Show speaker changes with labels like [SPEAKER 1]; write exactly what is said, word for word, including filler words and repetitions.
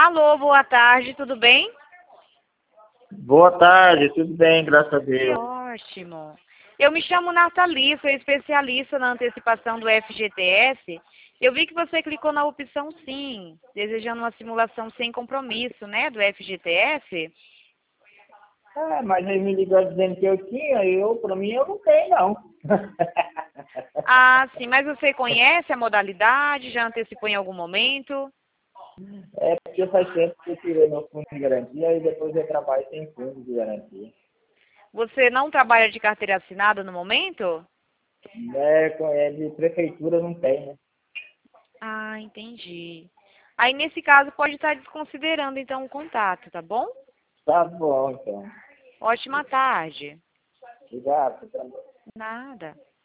[SPEAKER 1] Alô, boa tarde, tudo bem?
[SPEAKER 2] Boa tarde, tudo bem, graças a
[SPEAKER 1] Que
[SPEAKER 2] Deus.
[SPEAKER 1] ótimo. Eu me chamo Nathalie, sou especialista na antecipação do F G T S. Eu vi que você clicou na opção sim, desejando uma simulação sem compromisso, né, do F G T S.
[SPEAKER 2] É, mas ele me ligou dizendo que eu tinha, e eu, pra mim, eu não tenho, não.
[SPEAKER 1] Ah, sim, mas você conhece a modalidade? Já antecipou em algum momento?
[SPEAKER 2] É porque faz tempo que eu tirei meu fundo de garantia e depois eu trabalho sem fundo de garantia.
[SPEAKER 1] Você não trabalha de carteira assinada no momento?
[SPEAKER 2] É, com- é de prefeitura não tem, né?
[SPEAKER 1] Ah, entendi. Aí, nesse caso, pode estar desconsiderando, então, o contato, tá bom?
[SPEAKER 2] Tá bom, então.
[SPEAKER 1] Ótima tarde.
[SPEAKER 2] Obrigado.
[SPEAKER 1] Nada.